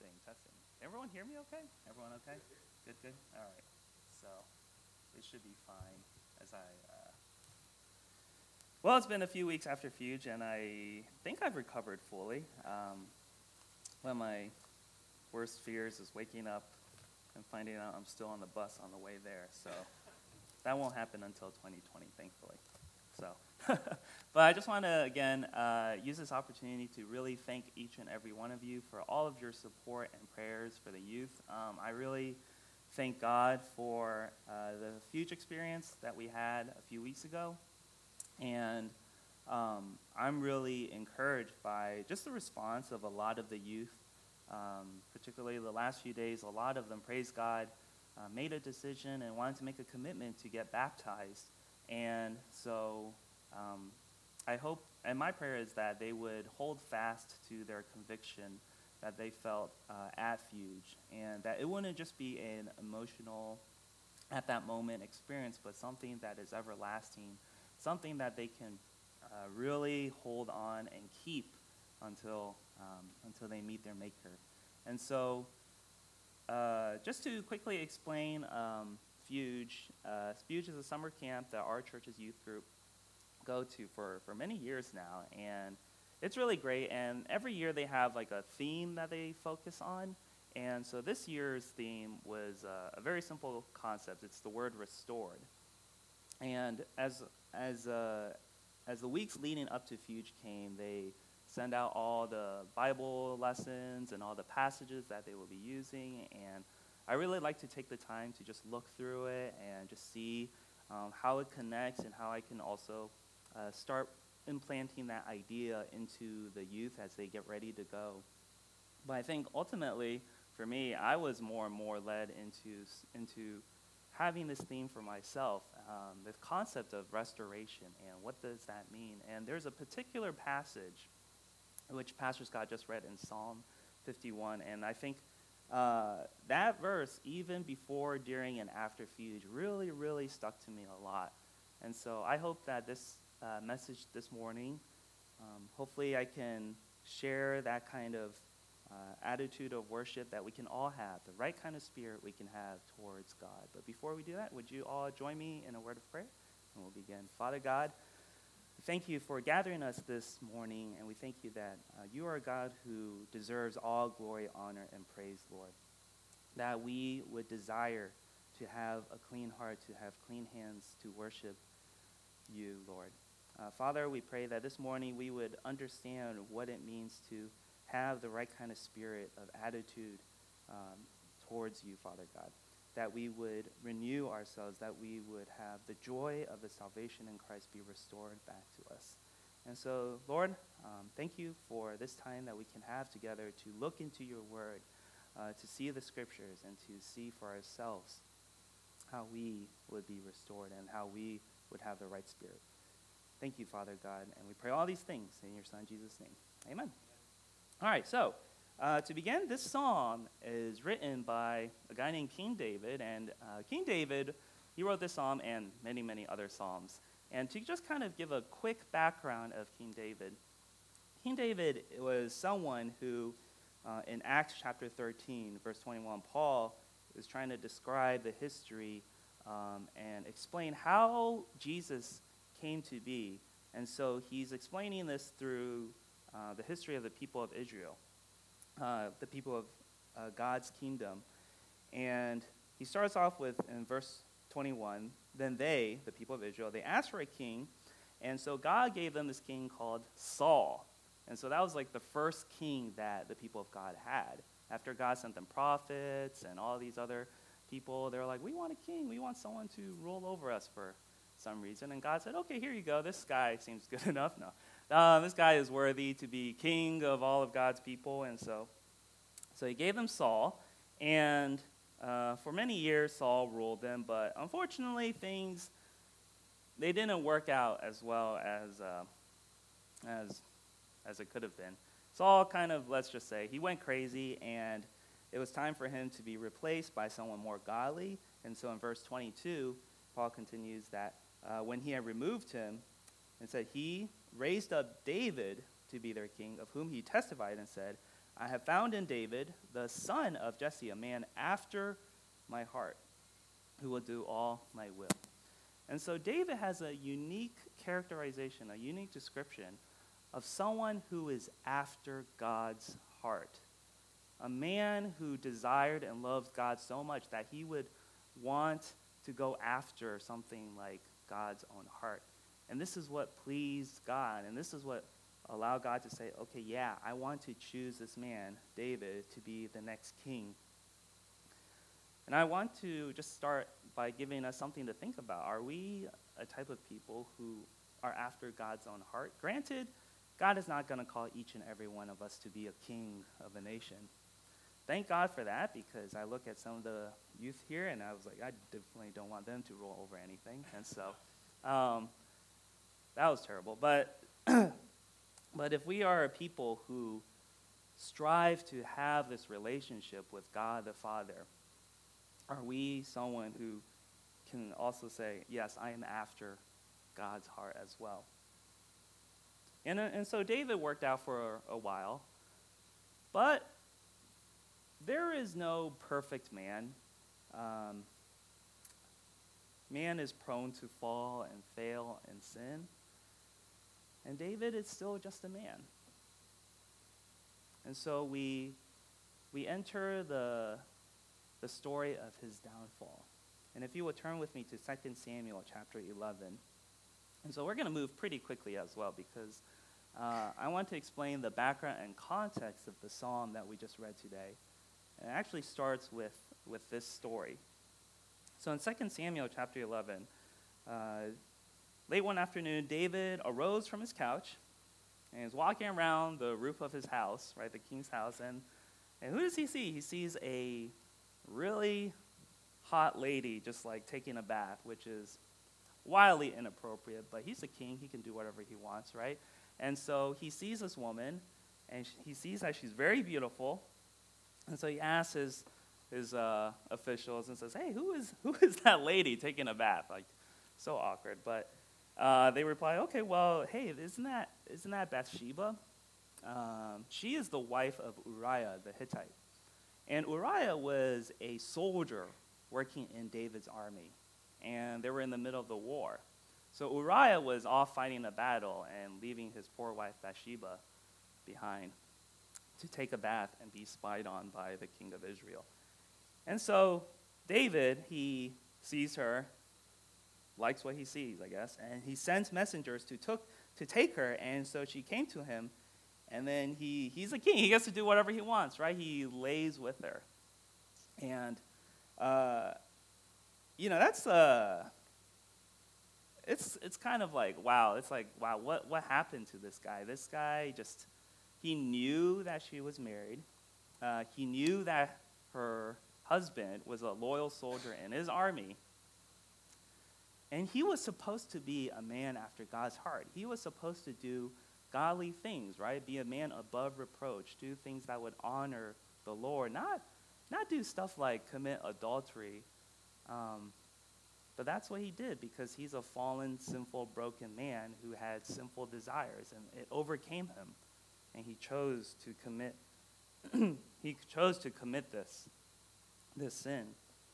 Testing. Everyone hear me okay? Everyone okay? Good, good? All right. So it should be fine as well, it's been a few weeks after Fuge, and I think I've recovered fully. One of my worst fears is waking up and finding out I'm still on the bus on the way there. So that won't happen until 2020, thankfully. So, but I just want to, again, use this opportunity to really thank each and every one of you for all of your support and prayers for the youth. I really thank God for the Fuge experience that we had a few weeks ago. And I'm really encouraged by just the response of a lot of the youth, particularly the last few days. A lot of them, praise God, made a decision and wanted to make a commitment to get baptized. And so I hope, and my prayer is that they would hold fast to their conviction that they felt at Fuge, and that it wouldn't just be an emotional, at that moment experience, but something that is everlasting, something that they can really hold on and keep until they meet their Maker. And so, just to quickly explain Fuge, Fuge is a summer camp that our church's youth group go to for many years now, and it's really great. And every year they have like a theme that they focus on. And so this year's theme was a very simple concept. It's the word restored. And as the weeks leading up to Fuge came, they send out all the Bible lessons and all the passages that they will be using. And I really like to take the time to just look through it and just see how it connects and how I can also start implanting that idea into the youth as they get ready to go. But I think ultimately, for me, I was more and more led into having this theme for myself, the concept of restoration, and what does that mean? And there's a particular passage which Pastor Scott just read in Psalm 51, and I think that verse, even before, during, and after Fuge, really, really stuck to me a lot. And so I hope that this message this morning, hopefully I can share that kind of attitude of worship that we can all have, the right kind of spirit we can have towards God. But before we do that, would you all join me in a word of prayer? And we'll begin. Father God, thank you for gathering us this morning, and we thank you that you are a God who deserves all glory, honor, and praise, Lord. That we would desire to have a clean heart, to have clean hands, to worship you, Lord. Father, we pray that this morning we would understand what it means to have the right kind of spirit of attitude towards you, Father God. That we would renew ourselves, that we would have the joy of the salvation in Christ be restored back to us. And so, Lord, thank you for this time that we can have together to look into your word, to see the scriptures, and to see for ourselves how we would be restored and how we would have the right spirit. Thank you, Father God, and we pray all these things in your Son, Jesus' name. Amen. All right, so to begin, this psalm is written by a guy named King David, and King David, he wrote this psalm and many, many other psalms. And to just kind of give a quick background of King David was someone who, in Acts chapter 13, verse 21, Paul is trying to describe the history and explain how Jesus came to be. And so he's explaining this through the history of the people of Israel, the people of God's kingdom. And he starts off with, in verse 21, then they, the people of Israel, they asked for a king, and so God gave them this king called Saul. And so that was like the first king that the people of God had. After God sent them prophets and all these other people, they were like, we want a king, we want someone to rule over us for some reason. And God said, okay, here you go, this guy seems good enough. No. This guy is worthy to be king of all of God's people. And so he gave them Saul, and for many years Saul ruled them, but unfortunately they didn't work out as well as it could have been. Saul kind of, let's just say, he went crazy, and it was time for him to be replaced by someone more godly. And so in verse 22, Paul continues that when he had removed him, and said, he raised up David to be their king, of whom he testified and said, I have found in David, the son of Jesse, a man after my heart, who will do all my will. And so David has a unique characterization, a unique description of someone who is after God's heart. A man who desired and loved God so much that he would want to go after something like God's own heart. And this is what pleased God, and this is what allowed God to say, okay, yeah, I want to choose this man, David, to be the next king. And I want to just start by giving us something to think about. Are we a type of people who are after God's own heart? Granted, God is not going to call each and every one of us to be a king of a nation. Thank God for that, because I look at some of the youth here, and I was like, I definitely don't want them to rule over anything. And so that was terrible. But if we are a people who strive to have this relationship with God the Father, are we someone who can also say, yes, I am after God's heart as well? And so David worked out for a while, but there is no perfect man. Man is prone to fall and fail and sin, and David is still just a man. And so we enter the story of his downfall. And if you would turn with me to 2 Samuel chapter 11. And so we're going to move pretty quickly as well, because I want to explain the background and context of the psalm that we just read today. And it actually starts with this story. So in 2 Samuel chapter 11, late one afternoon, David arose from his couch and is walking around the roof of his house, right, the king's house. And who does he see? He sees a really hot lady just like taking a bath, which is wildly inappropriate, but he's a king. He can do whatever he wants, right? And so he sees this woman, and he sees that she's very beautiful. And so he asks his officials and says, hey, who is that lady taking a bath? Like, so awkward. But they reply, okay, well, hey, isn't that Bathsheba? She is the wife of Uriah the Hittite. And Uriah was a soldier working in David's army, and they were in the middle of the war. So Uriah was off fighting a battle and leaving his poor wife Bathsheba behind to take a bath and be spied on by the king of Israel. And so David, he sees her, likes what he sees, I guess, and he sends messengers to take her, and so she came to him, and then he's a king. He gets to do whatever he wants, right? He lays with her. And, that's it's kind of like, wow, it's like, wow, what happened to this guy? This guy he knew that she was married. He knew that her husband was a loyal soldier in his army. And he was supposed to be a man after God's heart. He was supposed to do godly things, right? Be a man above reproach, do things that would honor the Lord, not do stuff like commit adultery. But that's what he did, because he's a fallen, sinful, broken man who had sinful desires, and it overcame him, and he chose to commit this sin.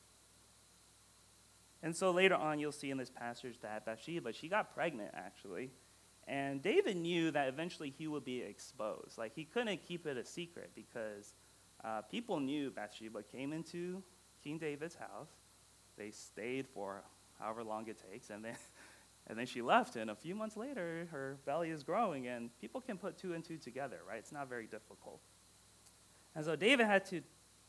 And so later on, you'll see in this passage that Bathsheba, she got pregnant, actually. And David knew that eventually he would be exposed. Like, he couldn't keep it a secret, because people knew Bathsheba came into King David's house. They stayed for however long it takes, and then she left. And a few months later, her belly is growing, and people can put two and two together, right? It's not very difficult. And so David had to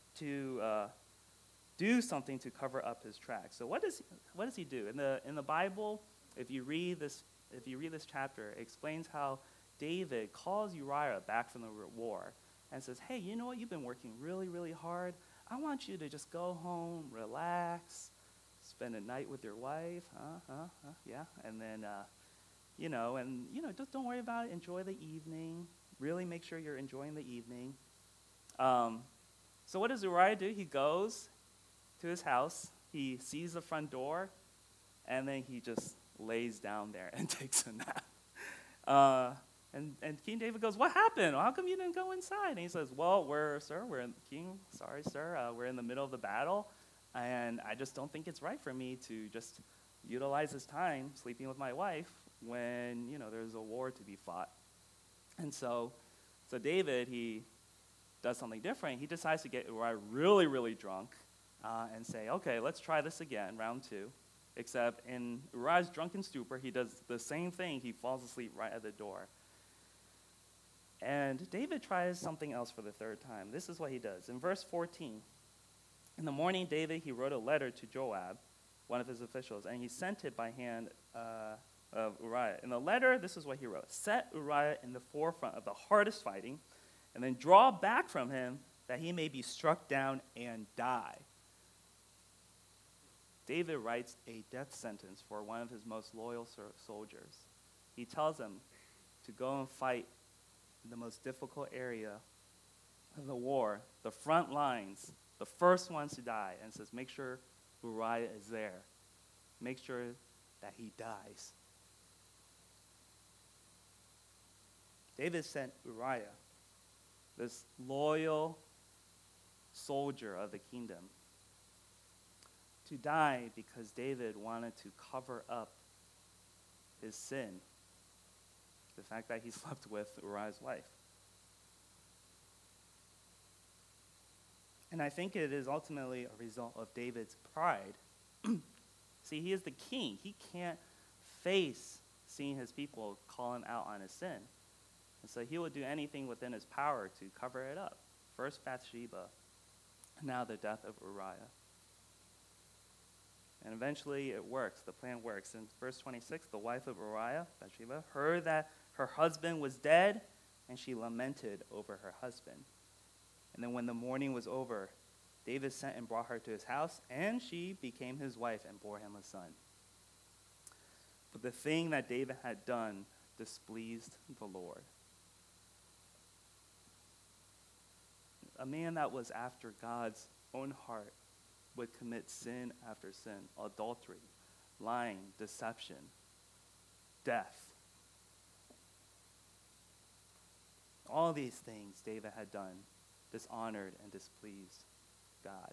do something to cover up his tracks. So what does he do? In the Bible, if you read this chapter, it explains how David calls Uriah back from the war and says, hey, you know what? You've been working really, really hard. I want you to just go home, relax, spend a night with your wife, yeah, and then, just don't worry about it. Enjoy the evening. Really make sure you're enjoying the evening. So what does Uriah do? He goes to his house. He sees the front door, and then he just lays down there and takes a nap. And King David goes, what happened? How come you didn't go inside? And he says, well, we're in the middle of the battle, and I just don't think it's right for me to just utilize this time sleeping with my wife when, there's a war to be fought. And so David, he does something different. He decides to get Uriah really, really drunk and say, okay, let's try this again, round 2. Except in Uriah's drunken stupor, he does the same thing. He falls asleep right at the door. And David tries something else for the 3rd time. This is what he does. In verse 14, in the morning, David, he wrote a letter to Joab, one of his officials, and he sent it by hand of Uriah. In the letter, this is what he wrote. Set Uriah in the forefront of the hardest fighting, and then draw back from him that he may be struck down and die. David writes a death sentence for one of his most loyal soldiers. He tells him to go and fight in the most difficult area of the war, the front lines, the first ones to die, and says, make sure Uriah is there. Make sure that he dies. David sent Uriah, this loyal soldier of the kingdom, to die because David wanted to cover up his sin, the fact that he slept with Uriah's wife. And I think it is ultimately a result of David's pride. See, he is the king. He can't face seeing his people call him out on his sin. And so he will do anything within his power to cover it up. First Bathsheba, now the death of Uriah. And eventually it works. The plan works. In verse 26, the wife of Uriah, Bathsheba, heard that her husband was dead, and she lamented over her husband. And then when the mourning was over, David sent and brought her to his house, and she became his wife and bore him a son. But the thing that David had done displeased the Lord. A man that was after God's own heart would commit sin after sin, adultery, lying, deception, death. All these things David had done dishonored and displeased God.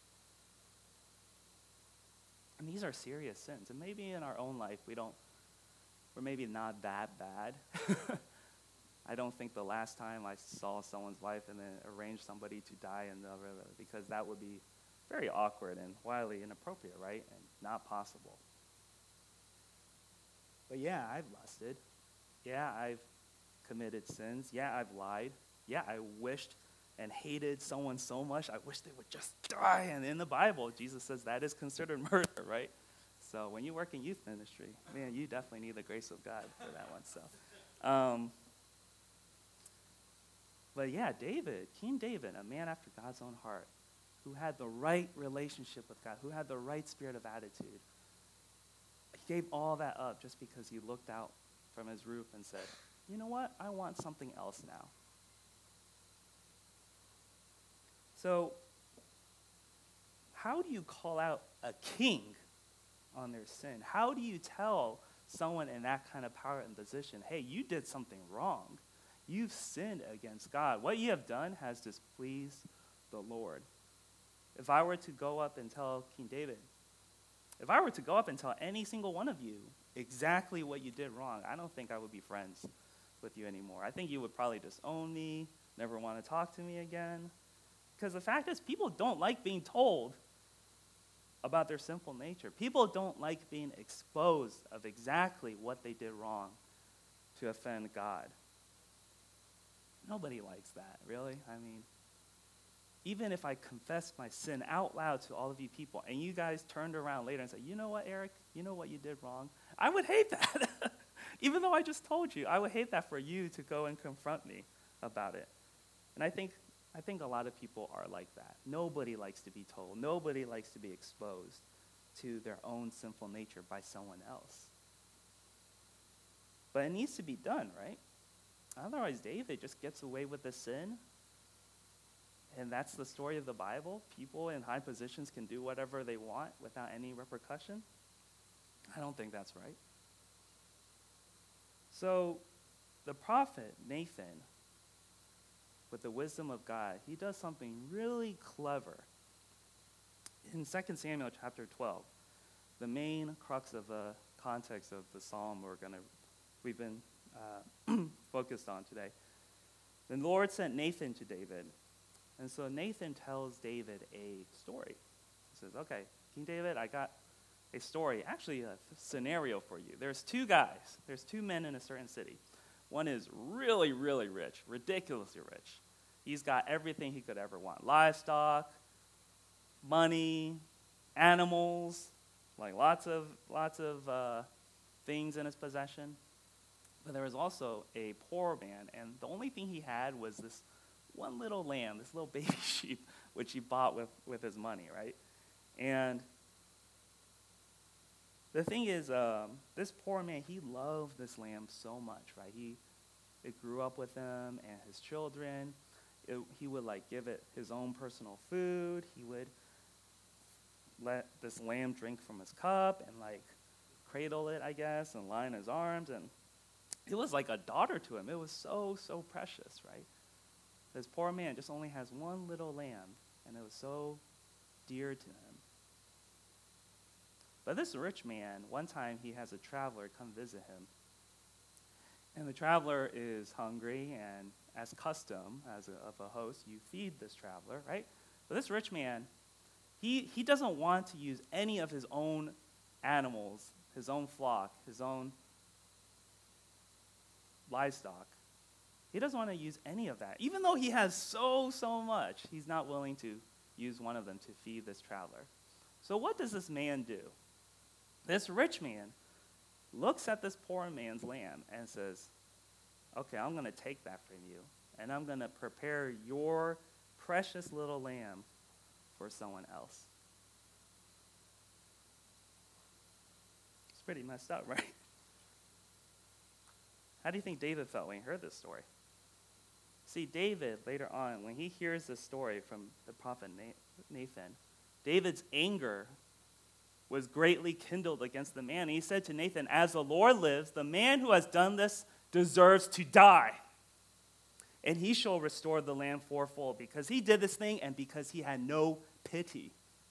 And these are serious sins. And maybe in our own life we're maybe not that bad. I don't think the last time I saw someone's wife and then arranged somebody to die in the river, because that would be very awkward and wildly inappropriate, right? And not possible. But yeah, I've lusted. Yeah, I've committed sins. Yeah, I've lied. Yeah, I wished and hated someone so much, I wish they would just die. And in the Bible, Jesus says that is considered murder, right? So when you work in youth ministry, man, you definitely need the grace of God for that one. So, but yeah, David, King David, a man after God's own heart, who had the right relationship with God, who had the right spirit of attitude, he gave all that up just because he looked out from his roof and said, you know what? I want something else now. So, how do you call out a king on their sin? How do you tell someone in that kind of power and position, hey, you did something wrong. You've sinned against God. What you have done has displeased the Lord. If I were to go up and tell King David, if I were to go up and tell any single one of you exactly what you did wrong, I don't think I would be friends with you anymore. I think you would probably disown me, never want to talk to me again. Because the fact is, people don't like being told about their sinful nature. People don't like being exposed of exactly what they did wrong to offend God. Nobody likes that, really. I mean, even if I confessed my sin out loud to all of you people, and you guys turned around later and said, you know what, Eric, you know what you did wrong? I would hate that. Even though I just told you, I would hate that for you to go and confront me about it. And I think a lot of people are like that. Nobody likes to be told. Nobody likes to be exposed to their own sinful nature by someone else. But it needs to be done, right? Otherwise, David just gets away with the sin. And that's the story of the Bible. People in high positions can do whatever they want without any repercussion. I don't think that's right. So the prophet Nathan, with the wisdom of God, he does something really clever. In 2 Samuel chapter 12, the main crux of the context of the psalm we've been focused on today, the Lord sent Nathan to David. And so Nathan tells David a story. He says, okay, King David, I got a story, actually a scenario for you. There's two men in a certain city. One is really, really rich, ridiculously rich. He's got everything he could ever want. Livestock, money, animals, like lots of things in his possession. But there was also a poor man, and the only thing he had was this one little lamb, this little baby sheep, which he bought with his money, right? And the thing is, this poor man, he loved this lamb so much, right? It grew up with him and his children. He would give it his own personal food. He would let this lamb drink from his cup and cradle it, I guess, and lie in his arms. And it was like a daughter to him. It was so, so precious, right? This poor man just only has one little lamb, and it was so dear to him. But this rich man, one time he has a traveler come visit him. And the traveler is hungry, and as custom, of a host, you feed this traveler, right? But this rich man, he doesn't want to use any of his own animals, his own flock, his own livestock. He doesn't want to use any of that. Even though he has so much, he's not willing to use one of them to feed this traveler. So what does this man do? This rich man looks at this poor man's lamb and says, okay, I'm going to take that from you, and I'm going to prepare your precious little lamb for someone else. It's pretty messed up, right? How do you think David felt when he heard this story? See, David, later on, when he hears this story from the prophet Nathan, David's anger was greatly kindled against the man. And he said to Nathan, as the Lord lives, the man who has done this deserves to die. And he shall restore the lamb fourfold, because he did this thing and because he had no pity.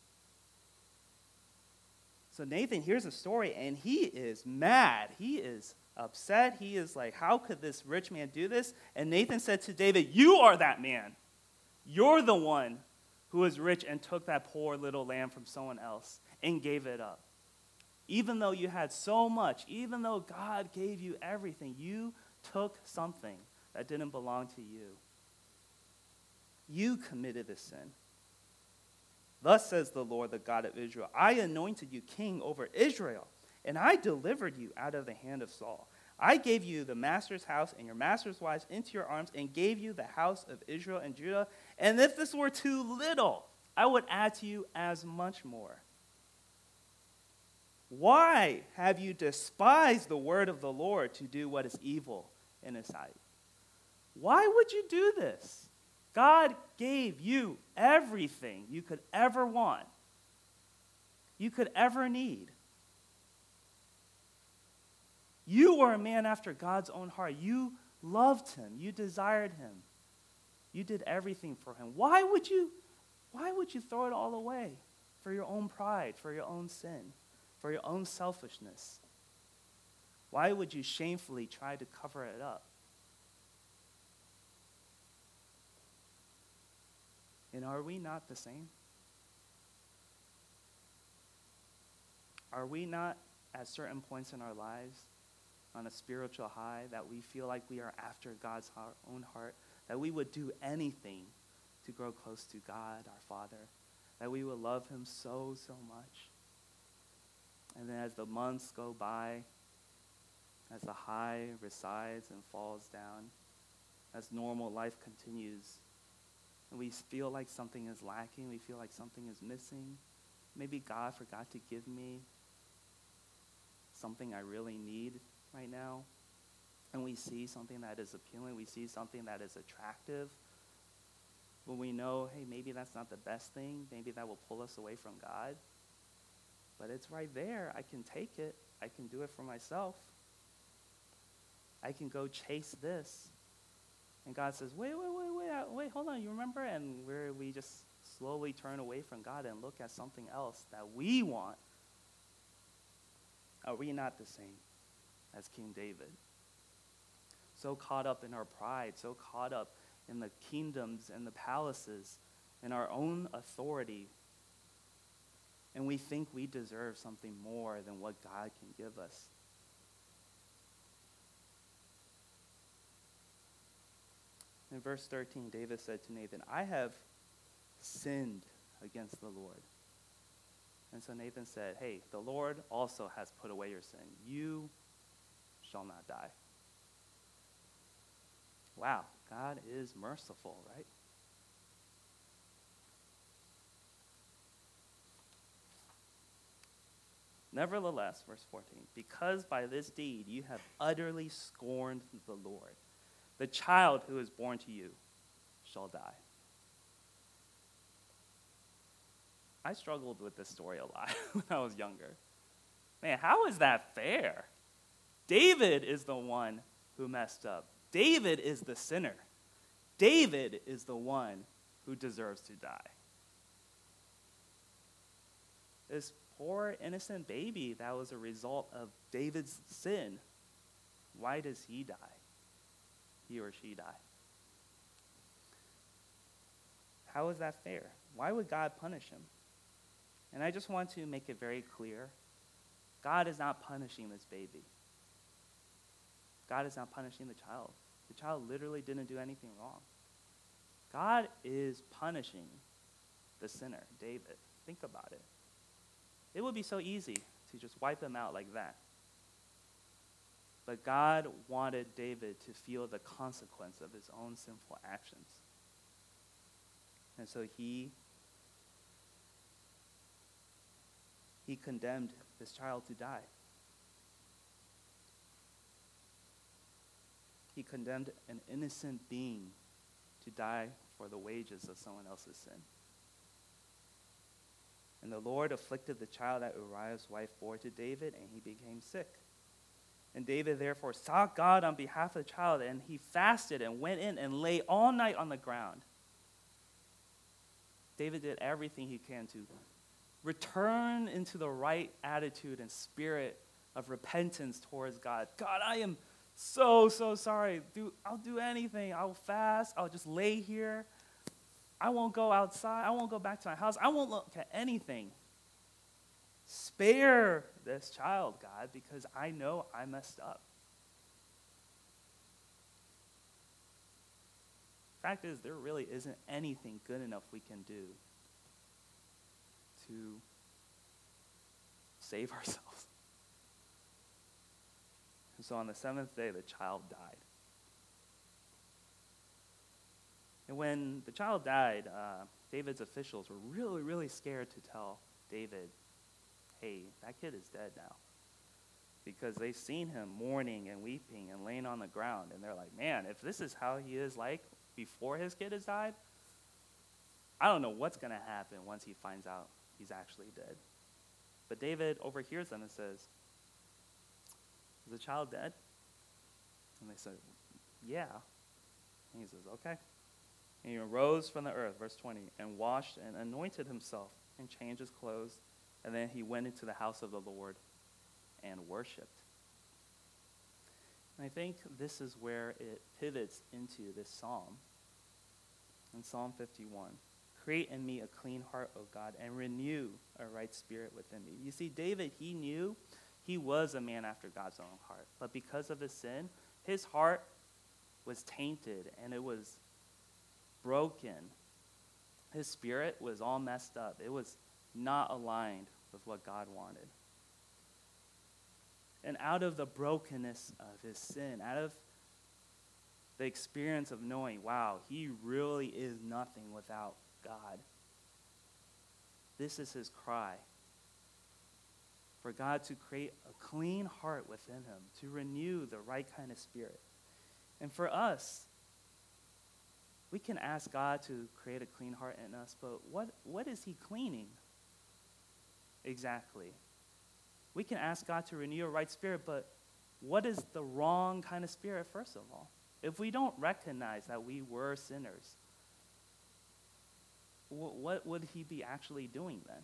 So Nathan hears the story and he is mad. He is upset. He is like, how could this rich man do this? And Nathan said to David, you are that man. You're the one who was rich and took that poor little lamb from someone else and gave it up. Even though you had so much, even though God gave you everything, you took something that didn't belong to you. You committed this sin. Thus says the Lord, the God of Israel, I anointed you king over Israel, and I delivered you out of the hand of Saul. I gave you the master's house and your master's wives into your arms, and gave you the house of Israel and Judah. And if this were too little, I would add to you as much more. Why have you despised the word of the Lord to do what is evil in his sight? Why would you do this? God gave you everything you could ever want, you could ever need. You were a man after God's own heart. You loved him. You desired him. You did everything for him. Why would you throw it all away for your own pride, for your own sin, for your own selfishness? Why would you shamefully try to cover it up? And are we not the same? Are we not at certain points in our lives on a spiritual high that we feel like we are after God's own heart, that we would do anything to grow close to God, our Father, that we would love him so much? And then as the months go by, as the high resides and falls down, as normal life continues, and we feel like something is lacking, we feel like something is missing, maybe God forgot to give me something I really need right now, and we see something that is appealing, we see something that is attractive, but we know, hey, maybe that's not the best thing, maybe that will pull us away from God, but it's right there, I can take it, I can do it for myself. I can go chase this. And God says, wait, hold on, you remember? And where we just slowly turn away from God and look at something else that we want. Are we not the same as King David? So caught up in our pride, so caught up in the kingdoms and the palaces and our own authority. And we think we deserve something more than what God can give us. In verse 13, David said to Nathan, I have sinned against the Lord. And so Nathan said, hey, the Lord also has put away your sin. You shall not die. Wow, God is merciful, right? Nevertheless, verse 14, because by this deed you have utterly scorned the Lord, the child who is born to you shall die. I struggled with this story a lot when I was younger. Man, how is that fair? David is the one who messed up. David is the sinner. David is the one who deserves to die. This poor innocent baby that was a result of David's sin, why does he die? He or she die? How is that fair? Why would God punish him? And I just want to make it very clear, God is not punishing this baby. God is not punishing the child. The child literally didn't do anything wrong. God is punishing the sinner, David. Think about it. It would be so easy to just wipe him out like that. But God wanted David to feel the consequence of his own sinful actions. And so he condemned this child to die. He condemned an innocent being to die for the wages of someone else's sin. And the Lord afflicted the child that Uriah's wife bore to David, and he became sick. And David therefore sought God on behalf of the child, and he fasted and went in and lay all night on the ground. David did everything he can to return into the right attitude and spirit of repentance towards God. God, I am so sorry. I'll do anything. I'll fast. I'll just lay here. I won't go outside. I won't go back to my house. I won't look at anything. Spare this child, God, because I know I messed up. Fact is, there really isn't anything good enough we can do to save ourselves. And so on the seventh day, the child died. And when the child died, David's officials were really, really scared to tell David, hey, that kid is dead now. Because they've seen him mourning and weeping and laying on the ground. And they're like, man, if this is how he is like before his kid has died, I don't know what's going to happen once he finds out he's actually dead. But David overhears them and says, is the child dead? And they said, yeah. And he says, okay. And he arose from the earth, verse 20, and washed and anointed himself and changed his clothes. And then he went into the house of the Lord and worshiped. And I think this is where it pivots into this psalm. In Psalm 51, create in me a clean heart, O God, and renew a right spirit within me. You see, David, he knew he was a man after God's own heart. But because of his sin, his heart was tainted and it was broken. His spirit was all messed up. It was not aligned with what God wanted. And out of the brokenness of his sin, out of the experience of knowing, wow, he really is nothing without God, this is his cry. For God to create a clean heart within him, to renew the right kind of spirit. And for us, we can ask God to create a clean heart in us, but what is he cleaning exactly? We can ask God to renew a right spirit, but what is the wrong kind of spirit, first of all? If we don't recognize that we were sinners, what would he be actually doing then?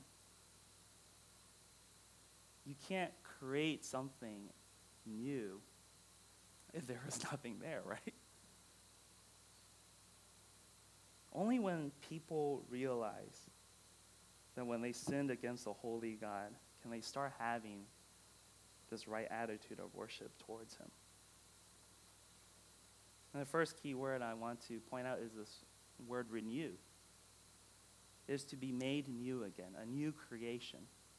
You can't create something new if there is nothing there, right? Only when people realize that when they sinned against the holy God, can they start having this right attitude of worship towards him. And the first key word I want to point out is this word renew. It is to be made new again, a new creation.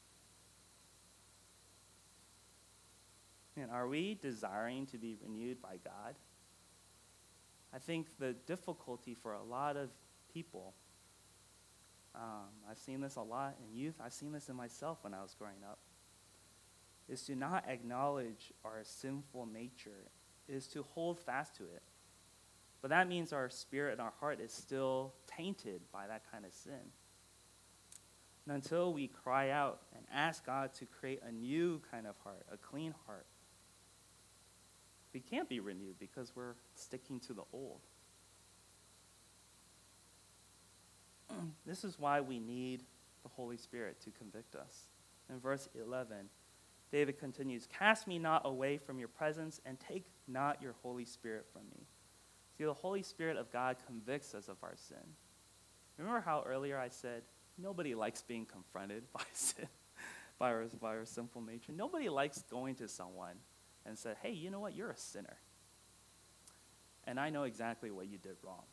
And are we desiring to be renewed by God? I think the difficulty for a lot of people, I've seen this a lot in youth, I've seen this in myself when I was growing up, is to not acknowledge our sinful nature, is to hold fast to it. But that means our spirit and our heart is still tainted by that kind of sin. And until we cry out and ask God to create a new kind of heart, a clean heart, we can't be renewed because we're sticking to the old. This is why we need the Holy Spirit to convict us. In verse 11, David continues, "Cast me not away from your presence, and take not your Holy Spirit from me." See, the Holy Spirit of God convicts us of our sin. Remember how earlier I said, nobody likes being confronted by sin, by our sinful nature. Nobody likes going to someone and said, hey, you know what, you're a sinner. And I know exactly what you did wrong.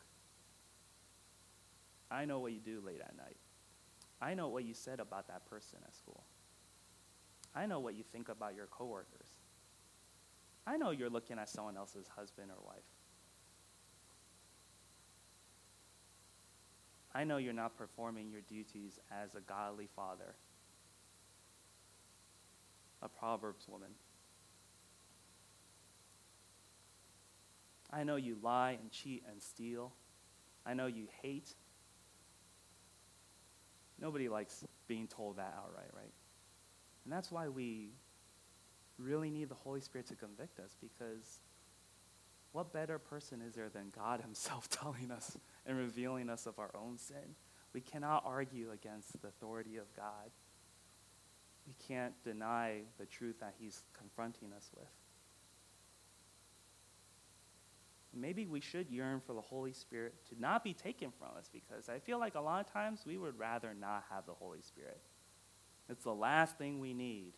I know what you do late at night. I know what you said about that person at school. I know what you think about your coworkers. I know you're looking at someone else's husband or wife. I know you're not performing your duties as a godly father, a Proverbs woman. I know you lie and cheat and steal. I know you hate. Nobody likes being told that outright, right? And that's why we really need the Holy Spirit to convict us, because what better person is there than God himself telling us and revealing us of our own sin? We cannot argue against the authority of God. We can't deny the truth that he's confronting us with. Maybe we should yearn for the Holy Spirit to not be taken from us, because I feel like a lot of times we would rather not have the Holy Spirit. It's the last thing we need.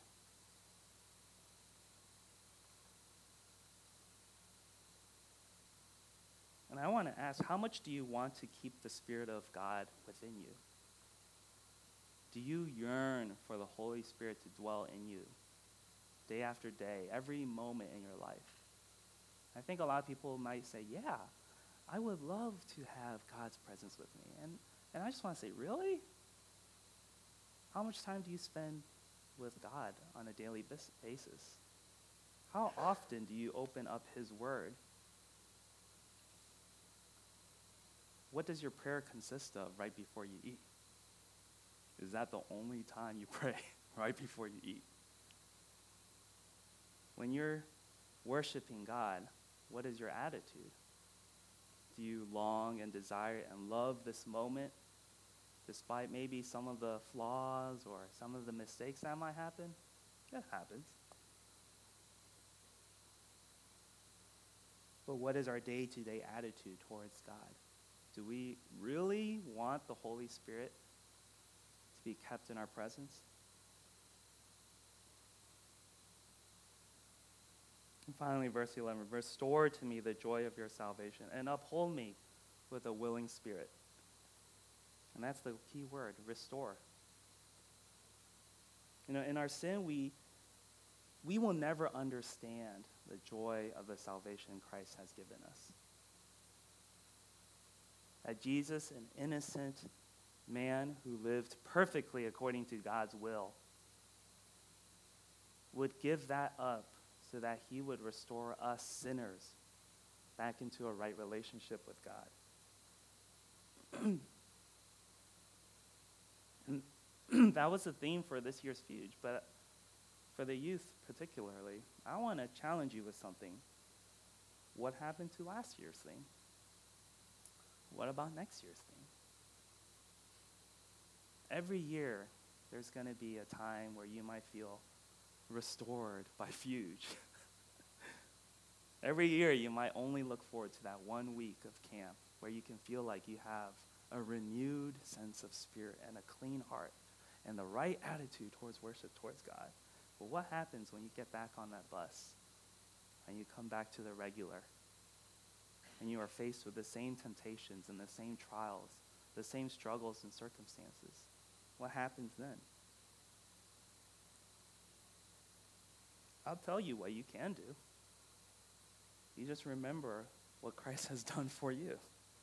And I want to ask, how much do you want to keep the Spirit of God within you? Do you yearn for the Holy Spirit to dwell in you day after day, every moment in your life? I think a lot of people might say, yeah, I would love to have God's presence with me. And I just want to say, really? How much time do you spend with God on a daily basis? How often do you open up his word? What does your prayer consist of right before you eat? Is that the only time you pray, right before you eat? When you're worshiping God, what is your attitude? Do you long and desire and love this moment, despite maybe some of the flaws or some of the mistakes that might happen? That happens. But what is our day-to-day attitude towards God? Do we really want the Holy Spirit to be kept in our presence? And finally, verse 11, restore to me the joy of your salvation and uphold me with a willing spirit. And that's the key word, restore. You know, in our sin, we will never understand the joy of the salvation Christ has given us. That Jesus, an innocent man who lived perfectly according to God's will, would give that up so that he would restore us sinners back into a right relationship with God. And that was the theme for this year's Fuge, but for the youth particularly, I want to challenge you with something. What happened to last year's thing? What about next year's thing? Every year, there's going to be a time where you might feel restored by Fuge. Every year, you might only look forward to that 1 week of camp where you can feel like you have a renewed sense of spirit and a clean heart and the right attitude towards worship, towards God. But what happens when you get back on that bus and you come back to the regular and you are faced with the same temptations and the same trials, the same struggles and circumstances? What happens then? I'll tell you what you can do. You just remember what Christ has done for you.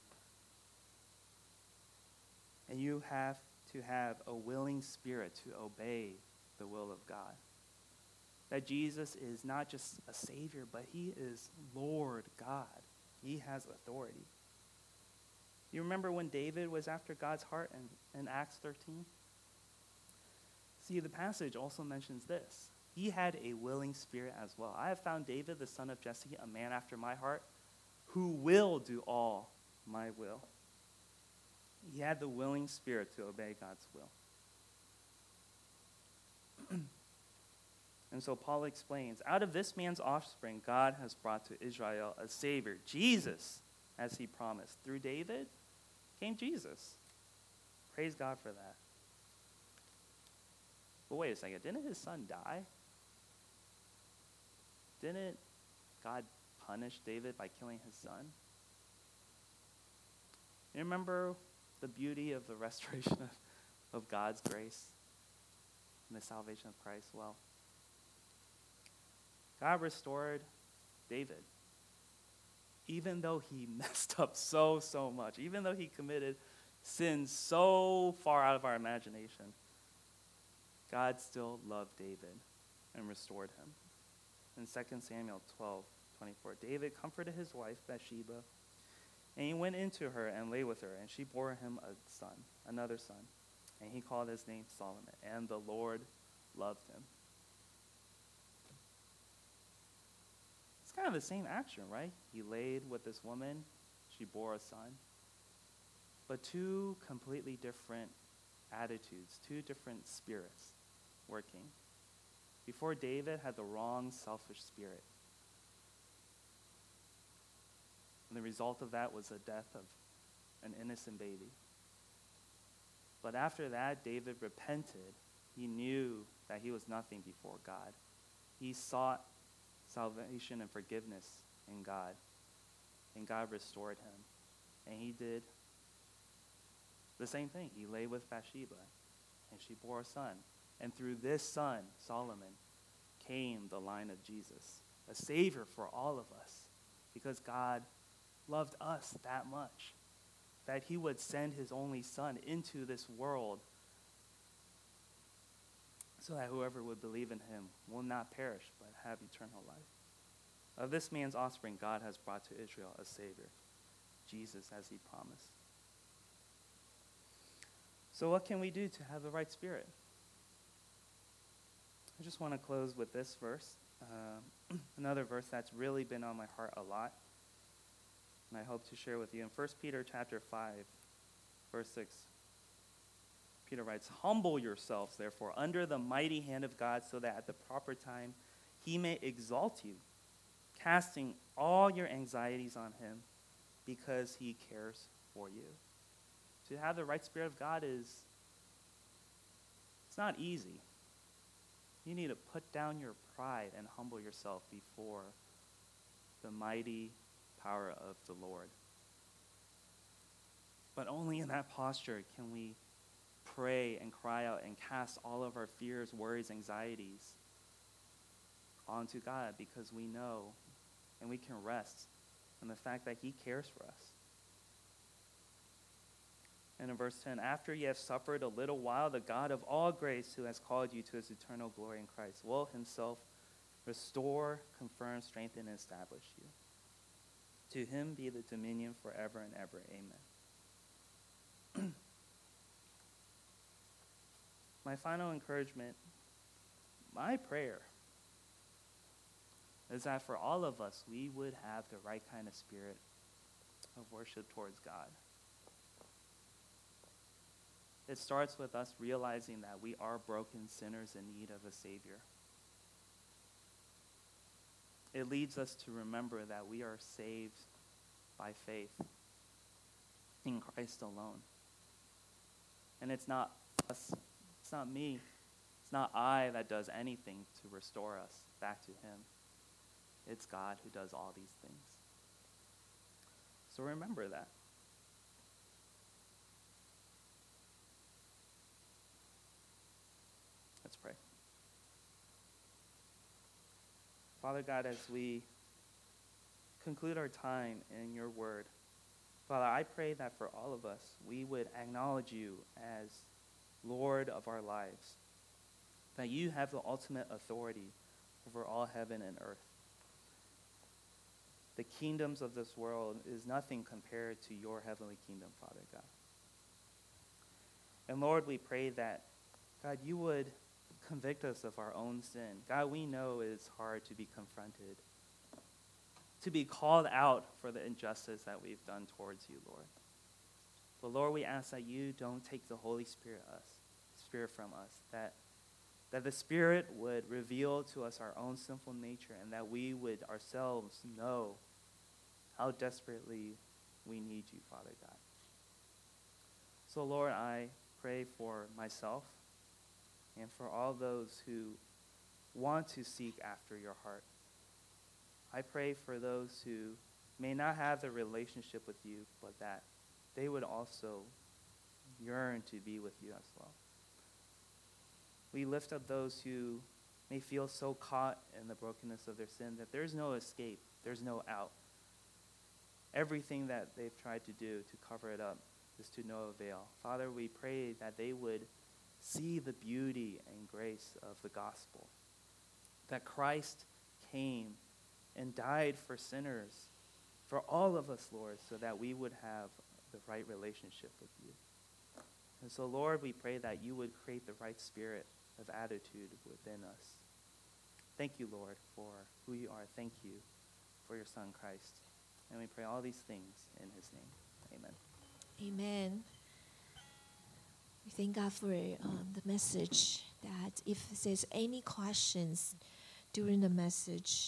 And you have to have a willing spirit to obey the will of God. That Jesus is not just a Savior, but he is Lord God. He has authority. You remember when David was after God's heart in Acts 13? See, the passage also mentions this. He had a willing spirit as well. I have found David, the son of Jesse, a man after my heart, who will do all my will. He had the willing spirit to obey God's will. And so Paul explains, out of this man's offspring, God has brought to Israel a Savior, Jesus, as he promised. Through David came Jesus. Praise God for that. But wait a second, didn't his son die? Didn't God punish David by killing his son? You remember the beauty of the restoration of God's grace and the salvation of Christ? Well, God restored David. Even though he messed up so much, even though he committed sins so far out of our imagination, God still loved David and restored him. In 2 Samuel 12:24, David comforted his wife Bathsheba, and he went into her and lay with her, and she bore him a son, another son, and he called his name Solomon, and the Lord loved him. It's kind of the same action, right? He laid with this woman, she bore a son. But two completely different attitudes, two different spirits working. Before, David had the wrong, selfish spirit. And the result of that was the death of an innocent baby. But after that, David repented. He knew that he was nothing before God. He sought salvation and forgiveness in God. And God restored him. And he did the same thing. He lay with Bathsheba, and she bore a son. And through this son, Solomon, came the line of Jesus, a Savior for all of us, because God loved us that much, that he would send his only son into this world so that whoever would believe in him will not perish but have eternal life. Of this man's offspring, God has brought to Israel a Savior, Jesus, as he promised. So what can we do to have the right spirit? I just want to close with this verse, another verse that's really been on my heart a lot, and I hope to share with you. In 1 Peter chapter 5, verse 6, Peter writes, "Humble yourselves, therefore, under the mighty hand of God, so that at the proper time he may exalt you, casting all your anxieties on him, because he cares for you." To have the right spirit of God it's not easy. You need to put down your pride and humble yourself before the mighty power of the Lord. But only in that posture can we pray and cry out and cast all of our fears, worries, anxieties onto God, because we know and we can rest in the fact that he cares for us. And in verse 10, "After ye have suffered a little while, the God of all grace, who has called you to his eternal glory in Christ, will himself restore, confirm, strengthen, and establish you. To him be the dominion forever and ever. Amen." My final encouragement my prayer is that for all of us, we would have the right kind of spirit of worship towards God. It starts with us realizing that we are broken sinners in need of a Savior. It leads us to remember that we are saved by faith in Christ alone. And it's not us, it's not me, it's not I that does anything to restore us back to him. It's God who does all these things. So remember that. Let's pray. Father God, as we conclude our time in your word, Father, I pray that for all of us, we would acknowledge you as Lord of our lives, that you have the ultimate authority over all heaven and earth. The kingdoms of this world is nothing compared to your heavenly kingdom, Father God. And Lord, we pray that, God, you would convict us of our own sin. God, we know it's hard to be confronted, to be called out for the injustice that we've done towards you, Lord. But Lord, we ask that you don't take the Holy Spirit from us, that the Spirit would reveal to us our own sinful nature, and that we would ourselves know how desperately we need you, Father God. So Lord, I pray for myself and for all those who want to seek after your heart. I pray for those who may not have the relationship with you, but that they would also yearn to be with you as well. We lift up those who may feel so caught in the brokenness of their sin that there's no escape, there's no out. Everything that they've tried to do to cover it up is to no avail. Father, we pray that they would see the beauty and grace of the gospel, that Christ came and died for sinners, for all of us, Lord, so that we would have the right relationship with you. And so, Lord, we pray that you would create the right spirit of attitude within us. Thank you, Lord, for who you are. Thank you for your Son, Christ. And we pray all these things in his name. Amen. Amen. We thank God for the message, that if there's any questions during the message,